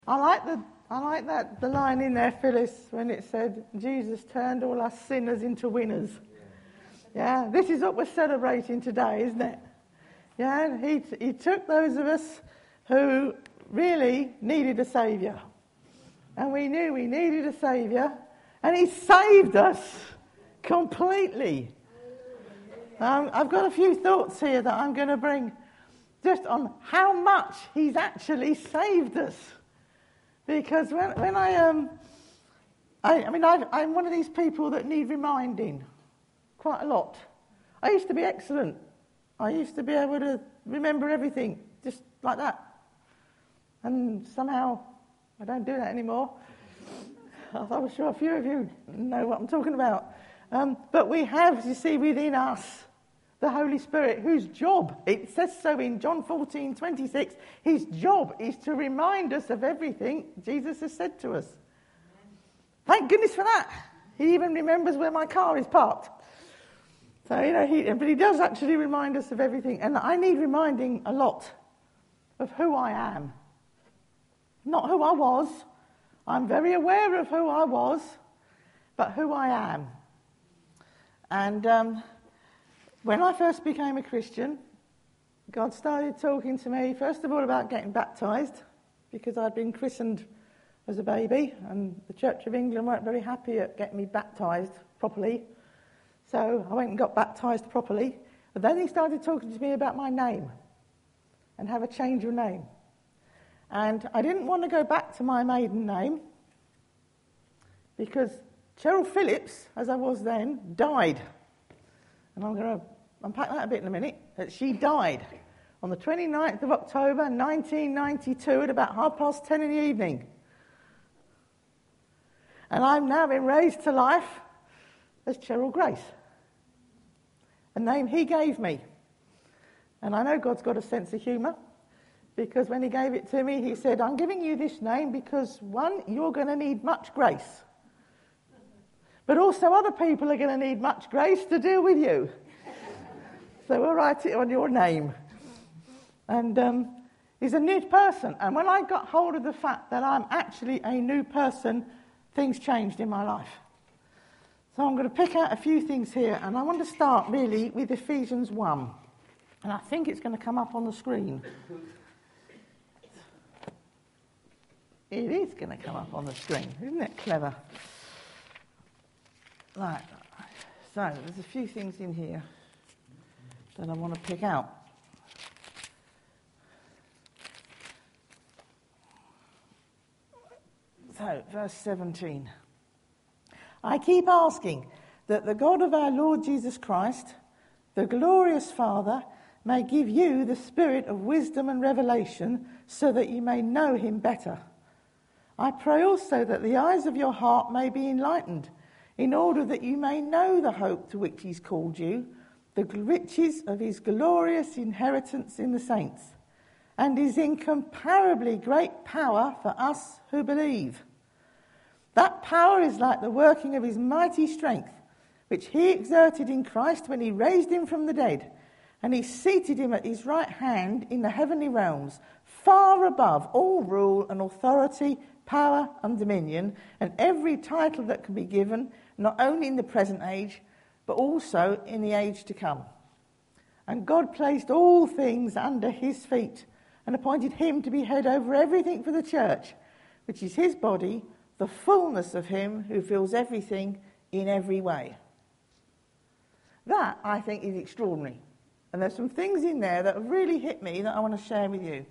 I like the line in there, Phyllis, when it said, Jesus turned all us sinners into winners. Yeah, this is what we're celebrating today, isn't it? Yeah, he took those of us who really needed a saviour. And we knew we needed a saviour. And he saved us completely. I've got a few thoughts here that I'm going to bring just on how much he's actually saved us. Because when I'm one of these people that need reminding quite a lot. I used to be excellent. I used to be able to remember everything just like that. And somehow I don't do that anymore. I'm sure a few of you know what I'm talking about. But we have, you see, within us the Holy Spirit, whose job, it says so in John 14:26, his job is to remind us of everything Jesus has said to us. Thank goodness for that. He even remembers where my car is parked. So, but he does actually remind us of everything. And I need reminding a lot of who I am. Not who I was. I'm very aware of who I was, but who I am. And when I first became a Christian, God started talking to me, first of all, about getting baptised, because I'd been christened as a baby, and the Church of England weren't very happy at getting me baptised properly. So I went and got baptised properly. But then he started talking to me about my name and have a change of name. And I didn't want to go back to my maiden name because Cheryl Phillips, as I was then, died. And I'm going to unpack that a bit in a minute. That she died on the 29th of October 1992 at about 10:30 in the evening. And I've now been raised to life as Cheryl Grace, a name he gave me. And I know God's got a sense of humour, because when he gave it to me, he said, I'm giving you this name because, one, you're going to need much grace. But also other people are going to need much grace to deal with you. So we'll write it on your name. And he's a new person. And when I got hold of the fact that I'm actually a new person, things changed in my life. So I'm going to pick out a few things here. And I want to start really with Ephesians 1. And I think it's going to come up on the screen. It is going to come up on the screen. Isn't it clever? Right. So there's a few things in here that I want to pick out. So, verse 17. I keep asking that the God of our Lord Jesus Christ, the glorious Father, may give you the spirit of wisdom and revelation so that you may know him better. I pray also that the eyes of your heart may be enlightened, in order that you may know the hope to which he's called you, the riches of his glorious inheritance in the saints, and his incomparably great power for us who believe. That power is like the working of his mighty strength, which he exerted in Christ when he raised him from the dead, and he seated him at his right hand in the heavenly realms, far above all rule and authority, power and dominion, and every title that can be given, not only in the present age, but also in the age to come. And God placed all things under his feet, and appointed him to be head over everything for the church, which is his body, the fullness of him who fills everything in every way. That, I think, is extraordinary. And there's some things in there that have really hit me that I want to share with you.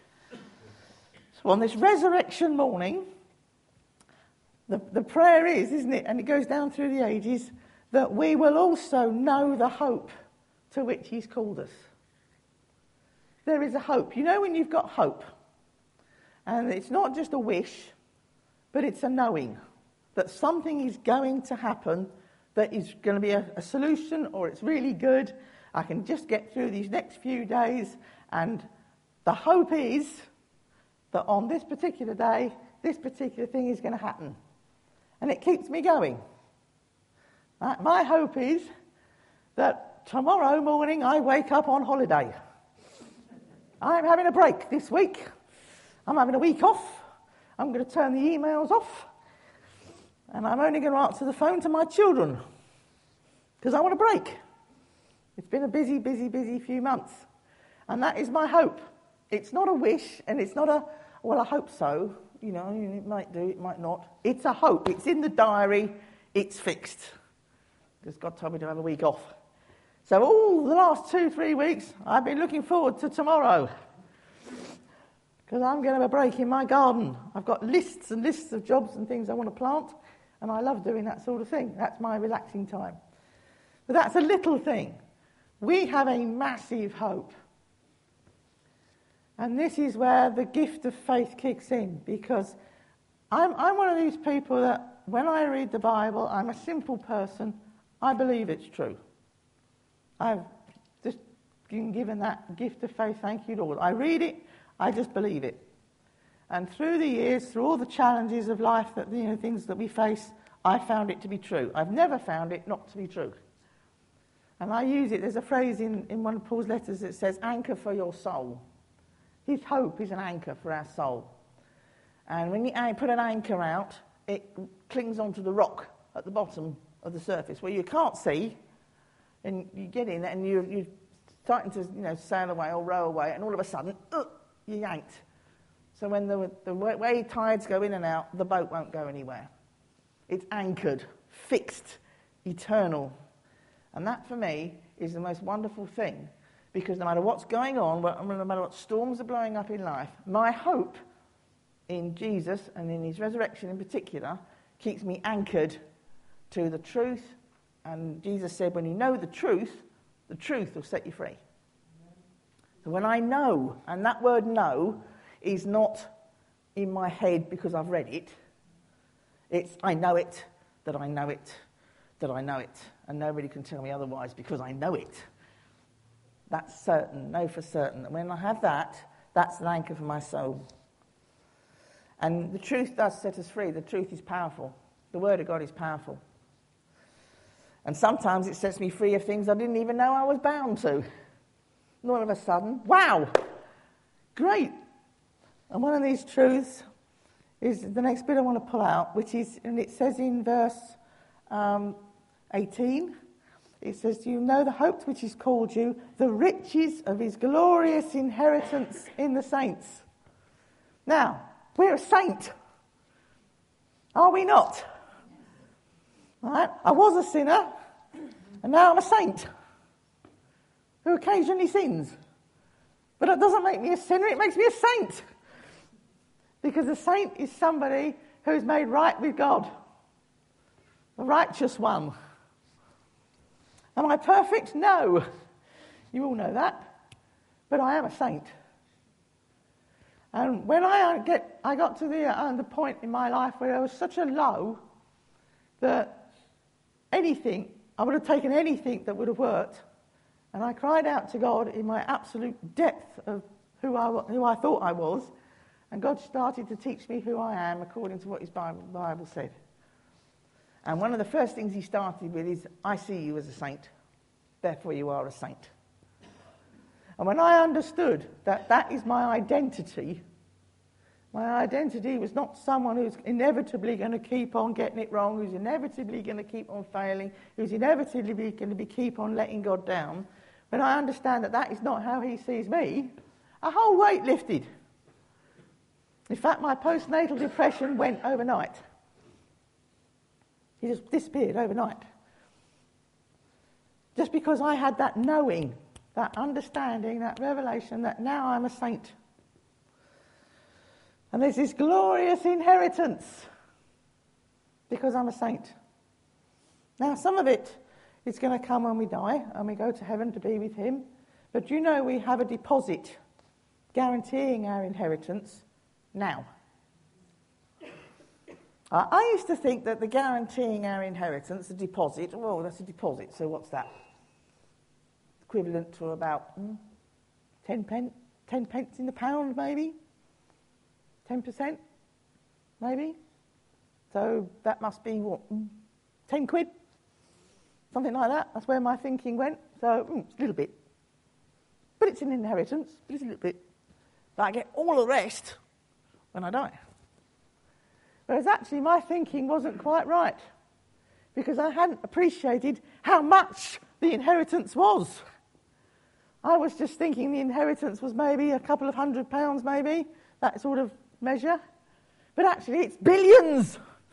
So on this resurrection morning, the prayer is, isn't it, and it goes down through the ages, that we will also know the hope to which he's called us. There is a hope. You know when you've got hope, and it's not just a wish, but it's a knowing that something is going to happen that is going to be a solution, or it's really good. I can just get through these next few days, and the hope is that on this particular day, this particular thing is going to happen. And it keeps me going. My hope is that tomorrow morning I wake up on holiday. I'm having a break this week. I'm having a week off. I'm going to turn the emails off, and I'm only going to answer the phone to my children, because I want a break. It's been a busy, busy, busy few months. And that is my hope. It's not a wish, and it's not a, well, I hope so. You know, it might do, it might not. It's a hope. It's in the diary. It's fixed. Because God told me to have a week off. So all the last 2-3 weeks, I've been looking forward to tomorrow. Because I'm going to have a break in my garden. I've got lists and lists of jobs and things I want to plant. And I love doing that sort of thing. That's my relaxing time. But that's a little thing. We have a massive hope. And this is where the gift of faith kicks in, because I'm one of these people that when I read the Bible, I'm a simple person, I believe it's true. I've just been given that gift of faith, thank you, Lord. I read it, I just believe it. And through the years, through all the challenges of life, that things that we face, I found it to be true. I've never found it not to be true. And I use it, there's a phrase in one of Paul's letters that says, anchor for your soul. His hope is an anchor for our soul. And when you put an anchor out, it clings onto the rock at the bottom of the surface where you can't see, and you get in and you're starting to sail away or row away, and all of a sudden, you're yanked. So when the wave tides go in and out, the boat won't go anywhere. It's anchored, fixed, eternal. And that, for me, is the most wonderful thing, because no matter what's going on, no matter what storms are blowing up in life, my hope in Jesus and in his resurrection in particular keeps me anchored to the truth. And Jesus said, when you know the truth will set you free. So when I know, and that word know is not in my head because I've read it, it's I know it, that I know it, that I know it. And nobody can tell me otherwise because I know it. That's certain, know for certain. And when I have that, that's an anchor for my soul. And the truth does set us free. The truth is powerful. The Word of God is powerful. And sometimes it sets me free of things I didn't even know I was bound to. And all of a sudden, wow, great. And one of these truths is the next bit I want to pull out, which is, and it says in verse 18, it says, do you know the hope which is called you, the riches of his glorious inheritance in the saints? Now, we're a saint. Are we not? Right? I was a sinner, and now I'm a saint who occasionally sins. But that doesn't make me a sinner, it makes me a saint. Because a saint is somebody who's made right with God, the righteous one. Am I perfect? No. You all know that. But I am a saint. And when I got to the point in my life where I was such a low that I would have taken anything that would have worked. And I cried out to God in my absolute depth of who I thought I was. And God started to teach me who I am according to what his Bible said. And one of the first things he started with is, I see you as a saint, therefore you are a saint. And when I understood that that is my identity was not someone who's inevitably going to keep on getting it wrong, who's inevitably going to keep on failing, who's inevitably going to keep on letting God down. When I understand that that is not how he sees me, a whole weight lifted. In fact, my postnatal depression went overnight. It just disappeared overnight. Just because I had that knowing, that understanding, that revelation that now I'm a saint. And there's this glorious inheritance because I'm a saint. Now, some of it is going to come when we die and we go to heaven to be with him. But you know we have a deposit guaranteeing our inheritance now. I used to think that the guaranteeing our inheritance, the deposit, oh, that's a deposit, so what's that? Equivalent to about 10 pence in the pound, maybe? 10%, maybe? So that must be, what, 10 quid? Something like that. That's where my thinking went. So, it's a little bit. But it's an inheritance, but it's a little bit. But I get all the rest when I die. Whereas actually my thinking wasn't quite right, because I hadn't appreciated how much the inheritance was. I was just thinking the inheritance was maybe a couple of £100, maybe, that sort of measure. But actually it's billions.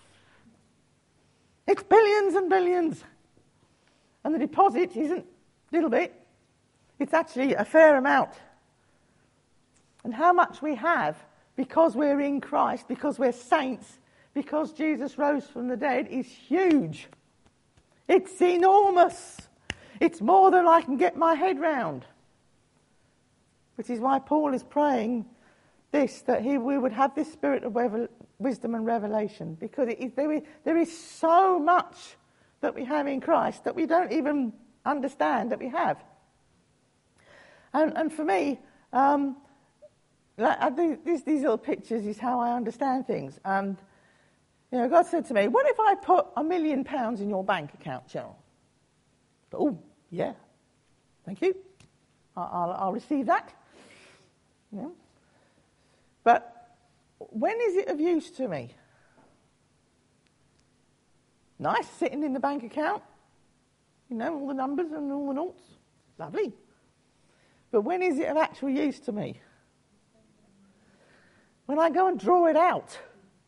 It's billions and billions. And the deposit isn't a little bit. It's actually a fair amount. And how much we have because we're in Christ, because we're saints, because Jesus rose from the dead is huge. It's enormous. It's more than I can get my head round. Which is why Paul is praying this, that we would have this spirit of wisdom and revelation, because there is so much that we have in Christ that we don't even understand that we have. And for me, these little pictures is how I understand things. And God said to me, "What if I put £1 million in your bank account, Cheryl?" Oh, yeah, thank you. I'll receive that. Yeah. But when is it of use to me? Nice, sitting in the bank account. All the numbers and all the noughts. Lovely. But when is it of actual use to me? When I go and draw it out.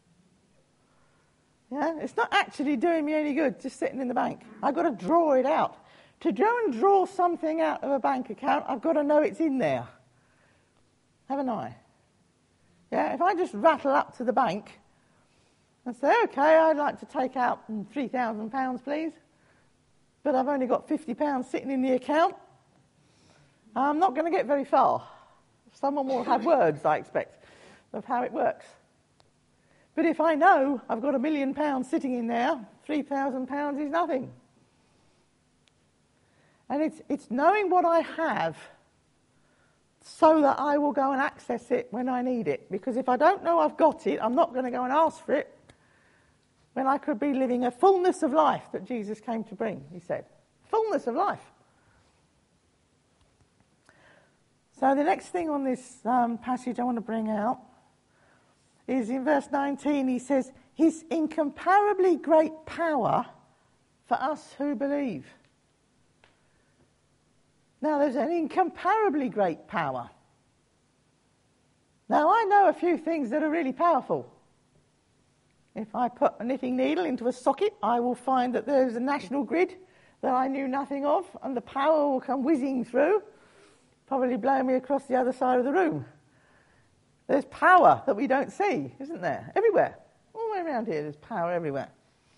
Yeah, it's not actually doing me any good just sitting in the bank. I've got to draw it out. To go and draw something out of a bank account, I've got to know it's in there. Haven't I? Yeah, if I just rattle up to the bank and say, "Okay, I'd like to take out £3,000, please, but I've only got £50 sitting in the account," I'm not going to get very far. Someone will have words, I expect, of how it works. But if I know I've got £1 million sitting in there, £3,000 is nothing. And it's knowing what I have so that I will go and access it when I need it. Because if I don't know I've got it, I'm not going to go and ask for it when I could be living a fullness of life that Jesus came to bring, he said. Fullness of life. So the next thing on this passage I want to bring out is in verse 19, he says, "His incomparably great power for us who believe." Now, there's an incomparably great power. Now, I know a few things that are really powerful. If I put a knitting needle into a socket, I will find that there's a national grid that I knew nothing of, and the power will come whizzing through, probably blowing me across the other side of the room. There's power that we don't see, isn't there? Everywhere. All the way around here, there's power everywhere.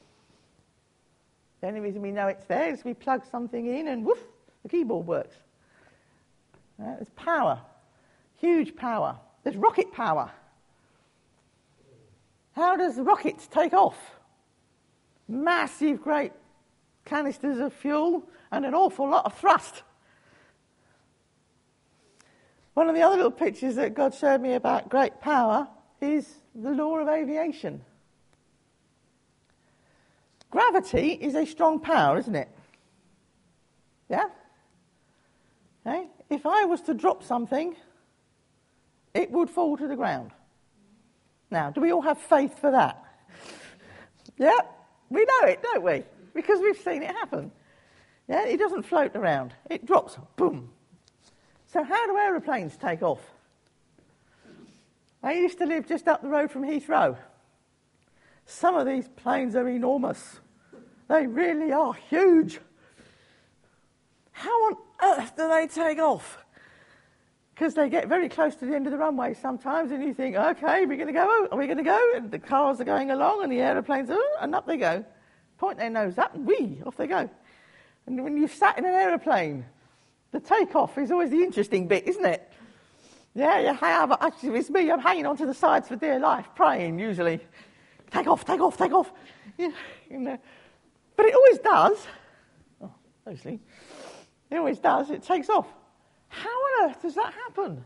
The only reason we know it's there is we plug something in and woof, the keyboard works. There's power, huge power. There's rocket power. How does rockets take off? Massive, great canisters of fuel and an awful lot of thrust. One of the other little pictures that God showed me about great power is the law of aviation. Gravity is a strong power, isn't it? Yeah? Okay? If I was to drop something, it would fall to the ground. Now, do we all have faith for that? Yeah? We know it, don't we? Because we've seen it happen. Yeah? It doesn't float around. It drops. Boom. So how do aeroplanes take off? I used to live just up the road from Heathrow. Some of these planes are enormous. They really are huge. How on earth do they take off? Because they get very close to the end of the runway sometimes, and you think, okay, we're going to go, are we going to go? And the cars are going along, and the aeroplanes are, and up they go. Point their nose up, and whee, off they go. And when you've sat in an aeroplane, the takeoff is always the interesting bit, isn't it? Yeah, you have. Actually, it's me. I'm hanging onto the sides for dear life, praying usually. Take off, take off, take off. Yeah, you know. But it always does. Oh, mostly. It always does. It takes off. How on earth does that happen?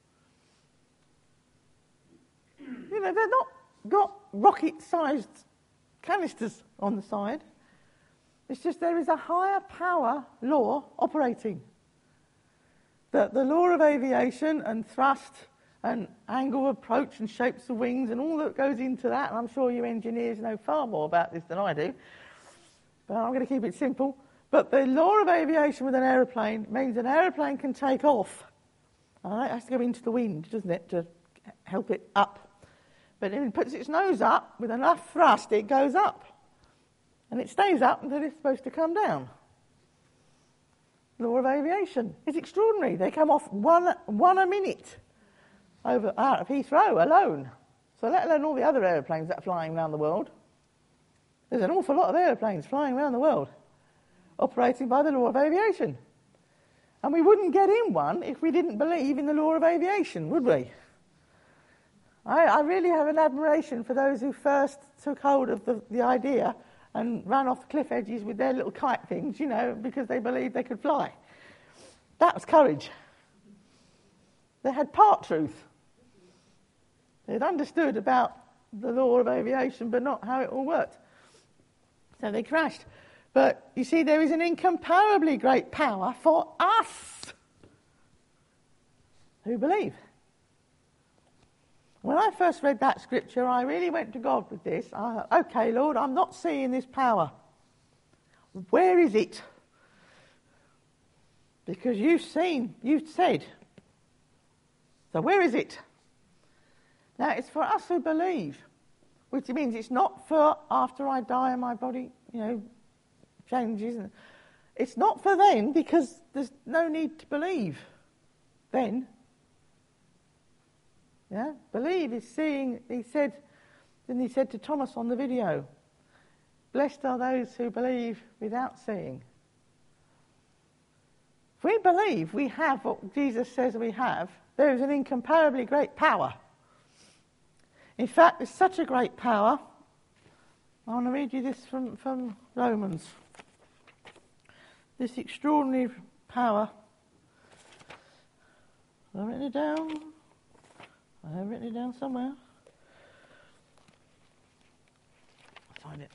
You know, they're not got rocket-sized canisters on the side. It's just there is a higher power law operating. The law of aviation and thrust and angle of approach and shapes of wings and all that goes into that. And I'm sure you engineers know far more about this than I do. But I'm going to keep it simple. But the law of aviation with an aeroplane means an aeroplane can take off. It has to go into the wind, doesn't it, to help it up. But if it puts its nose up, with enough thrust, it goes up. And it stays up until it's supposed to come down. Law of aviation is extraordinary. They come off one a minute out of Heathrow alone. So let alone all the other aeroplanes that are flying around the world. There's an awful lot of aeroplanes flying around the world, operating by the law of aviation. And we wouldn't get in one if we didn't believe in the law of aviation, would we? I really have an admiration for those who first took hold of the idea and ran off the cliff edges with their little kite things, because they believed they could fly. That was courage. They had part truth. They'd understood about the law of aviation, but not how it all worked. So they crashed. But you see, there is an incomparably great power for us who believe. When I first read that scripture, I really went to God with this. I thought, okay, Lord, I'm not seeing this power. Where is it? Because you've said. So where is it? Now, it's for us who believe, which means it's not for after I die and my body, changes. It's not for then, because there's no need to believe then. Yeah, believe is seeing. He said to Thomas on the video, blessed are those who believe without seeing. If we believe we have what Jesus says we have, there is an incomparably great power. In fact, there's such a great power. I want to read you this from Romans. This extraordinary power. I've written it down. I have written it down somewhere. I'll find it.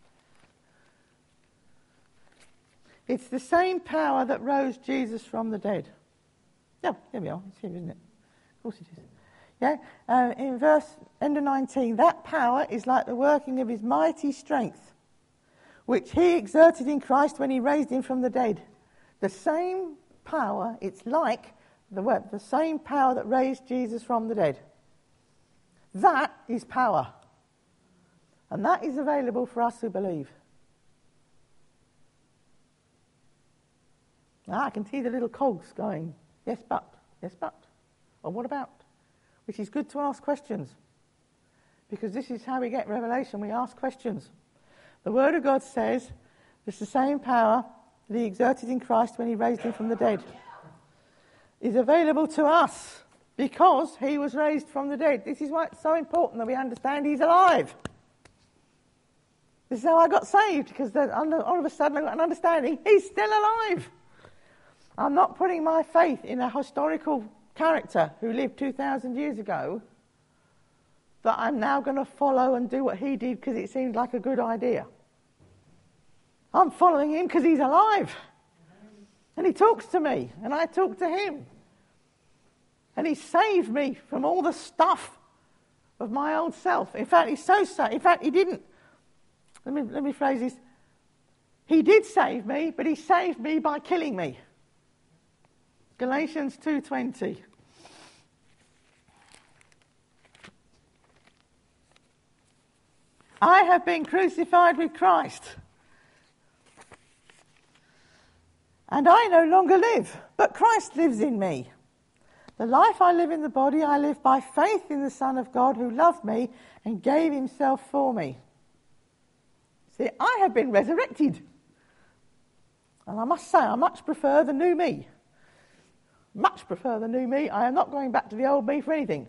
It's the same power that rose Jesus from the dead. Yeah, there we are. It's here, isn't it? Of course it is. Yeah, in verse end of 19, that power is like the working of his mighty strength, which he exerted in Christ when he raised him from the dead. The same power, it's like the same power that raised Jesus from the dead. That is power. And that is available for us who believe. Now I can see the little cogs going, yes but, or what about? Which is good to ask questions. Because this is how we get revelation, we ask questions. The Word of God says it's the same power that he exerted in Christ when he raised him from the dead is available to us because he was raised from the dead. This is why it's so important that we understand he's alive. This is how I got saved, because all of a sudden I got an understanding he's still alive. I'm not putting my faith in a historical character who lived 2,000 years ago that I'm now going to follow and do what he did because it seemed like a good idea. I'm following him because he's alive. And he talks to me, and I talk to him. And he saved me from all the stuff of my old self. In fact, he's so saved. In fact, he didn't. Let me phrase this. He did save me, but he saved me by killing me. Galatians 2:20. I have been crucified with Christ. And I no longer live, but Christ lives in me. The life I live in the body, I live by faith in the Son of God who loved me and gave himself for me. See, I have been resurrected. And I must say, I much prefer the new me. Much prefer the new me. I am not going back to the old me for anything.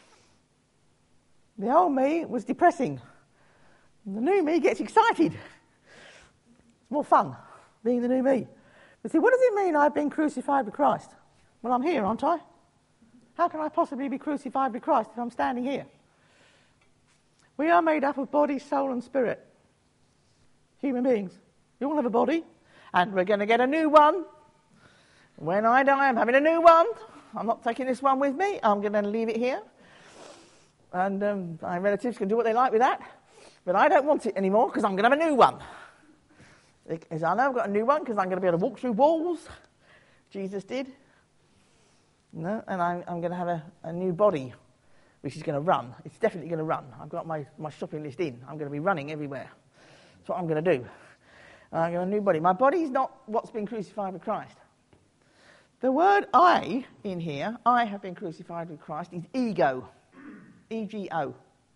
The old me was depressing. The new me gets excited. It's more fun being the new me. But see, what does it mean I've been crucified with Christ? Well, I'm here, aren't I? How can I possibly be crucified with Christ if I'm standing here? We are made up of body, soul and spirit. Human beings. You all have a body, and we're going to get a new one. When I die, I'm having a new one. I'm not taking this one with me. I'm going to leave it here. And my relatives can do what they like with that. But I don't want it anymore because I'm going to have a new one. As I know I've got a new one because I'm going to be able to walk through walls. Jesus did. No, and I'm going to have a new body, which is going to run. It's definitely going to run. I've got my shopping list in. I'm going to be running everywhere. That's what I'm going to do. I got a new body. My body is not what's been crucified with Christ. The word I in here, I have been crucified with Christ, is ego. E-G-O.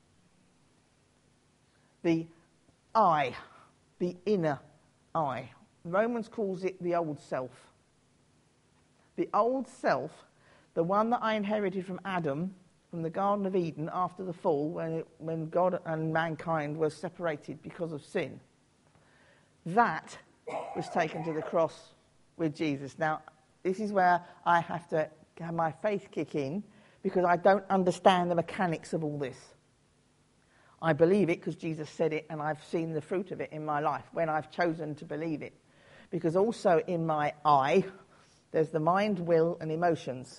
The I, the inner I. Romans calls it the old self. The old self, the one that I inherited from Adam, from the Garden of Eden after the fall, when God and mankind were separated because of sin. That was taken to the cross with Jesus. Now, this is where I have to have my faith kick in, because I don't understand the mechanics of all this. I believe it because Jesus said it, and I've seen the fruit of it in my life when I've chosen to believe it. Because also in my I, there's the mind, will, and emotions.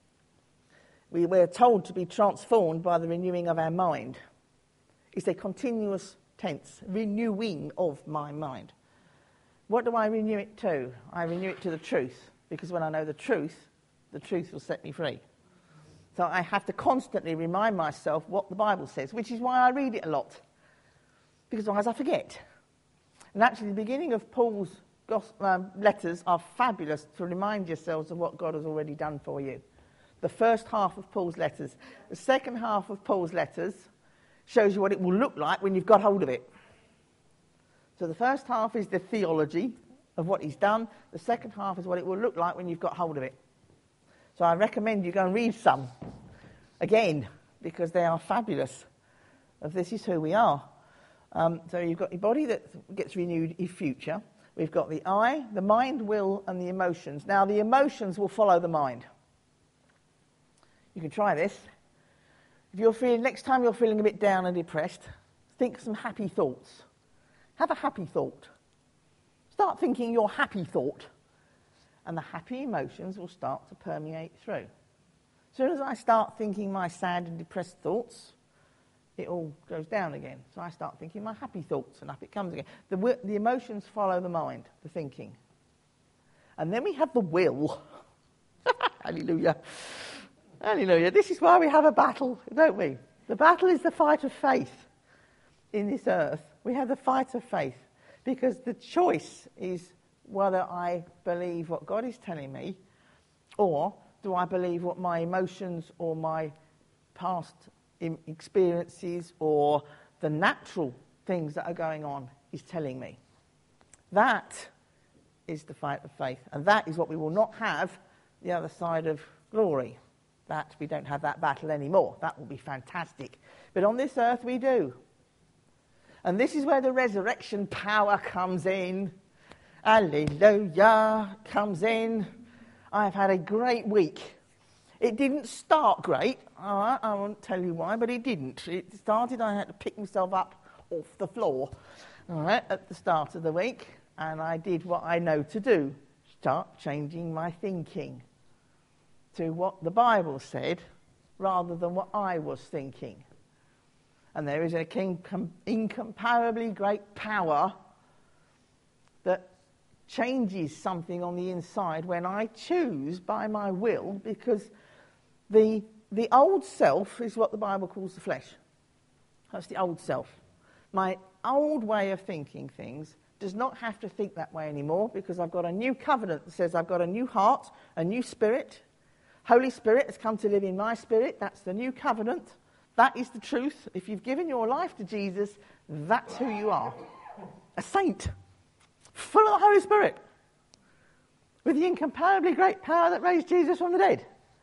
We're told to be transformed by the renewing of our mind. It's a continuous tense, renewing of my mind. What do I renew it to? I renew it to the truth, because when I know the truth will set me free. So I have to constantly remind myself what the Bible says, which is why I read it a lot, because otherwise I forget. And actually the beginning of Paul's letters are fabulous to remind yourselves of what God has already done for you. The first half of Paul's letters. The second half of Paul's letters shows you what it will look like when you've got hold of it. So the first half is the theology of what he's done. The second half is what it will look like when you've got hold of it. So I recommend you go and read some again, because they are fabulous. Of this is who we are. So you've got your body that gets renewed in future. We've got the I, the mind, will, and the emotions. Now the emotions will follow the mind. You can try this. If next time you're feeling a bit down and depressed, think some happy thoughts. Have a happy thought. Start thinking your happy thought, and the happy emotions will start to permeate through. As soon as I start thinking my sad and depressed thoughts, it all goes down again. So I start thinking my happy thoughts, and up it comes again. The emotions follow the mind, the thinking. And then we have the will. Hallelujah. Hallelujah. This is why we have a battle, don't we? The battle is the fight of faith in this earth. We have the fight of faith, because the choice is whether I believe what God is telling me, or do I believe what my emotions or my past experiences or the natural things that are going on is telling me. That is the fight of faith, and that is what we will not have the other side of glory. That we don't have that battle anymore. That will be fantastic. But on this earth we do. And this is where the resurrection power comes in. Hallelujah, comes in. I've had a great week. It didn't start great. All right, I won't tell you why, but it didn't. It started, I had to pick myself up off the floor, all right, at the start of the week. And I did what I know to do. Start changing my thinking to what the Bible said rather than what I was thinking. And there is an incomparably great power that changes something on the inside when I choose by my will, because the old self is what the Bible calls the flesh. That's the old self. My old way of thinking things does not have to think that way anymore, because I've got a new covenant that says I've got a new heart, a new spirit. Holy Spirit has come to live in my spirit. That's the new covenant. That is the truth. If you've given your life to Jesus, that's who you are. A saint, full of the Holy Spirit, with the incomparably great power that raised Jesus from the dead.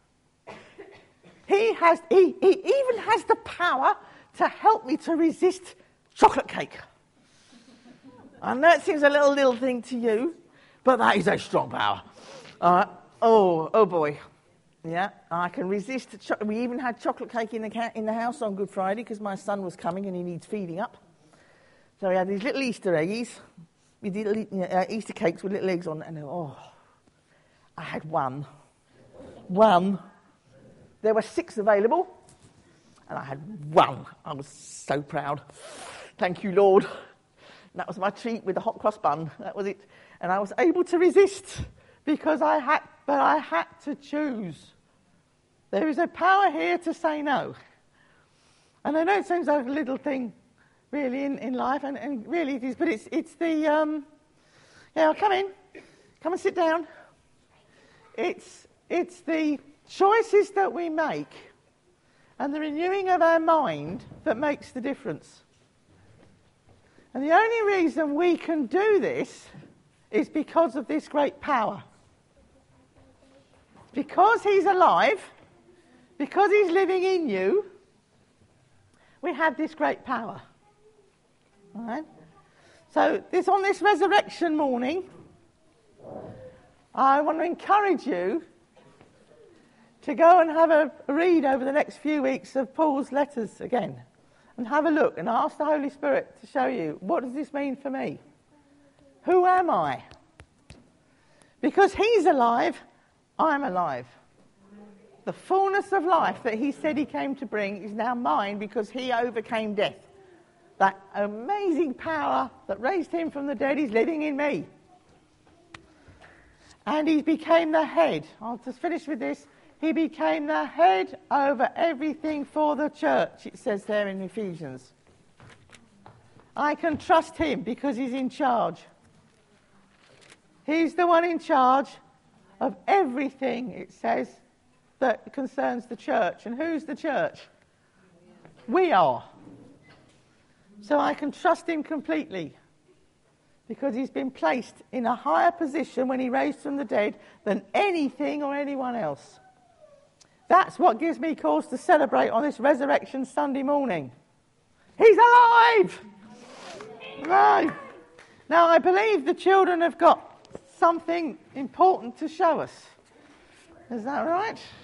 He even has the power to help me to resist chocolate cake. I know it seems a little thing to you, but that is a strong power. Oh boy. Yeah, I can resist. We even had chocolate cake in the house on Good Friday because my son was coming and he needs feeding up. So we had these little Easter eggs. We did Easter cakes with little eggs on it, and I had one. one. There were 6 available, and I had 1. I was so proud. Thank you, Lord. That was my treat with the hot cross bun. That was it. And I was able to resist because I had to choose. There is a power here to say no. And I know it seems like a little thing, really, in life, and really it is, but it's the, come in, come and sit down. It's the choices that we make and the renewing of our mind that makes the difference. And the only reason we can do this is because of this great power. Because he's alive, because he's living in you, we have this great power. All right? So on this resurrection morning, I want to encourage you to go and have a read over the next few weeks of Paul's letters again. And have a look and ask the Holy Spirit to show you, what does this mean for me? Who am I? Because he's alive, I'm alive. The fullness of life that he said he came to bring is now mine because he overcame death. That amazing power that raised him from the dead is living in me. And he became the head. I'll just finish with this. He became the head over everything for the church, it says there in Ephesians. I can trust him because he's in charge. He's the one in charge of everything, it says, that concerns the church. And who's the church? We are. So I can trust him completely because he's been placed in a higher position when he raised from the dead than anything or anyone else. That's what gives me cause to celebrate on this Resurrection Sunday morning. He's alive! Alive! Now, I believe the children have got something important to show us. Is that right?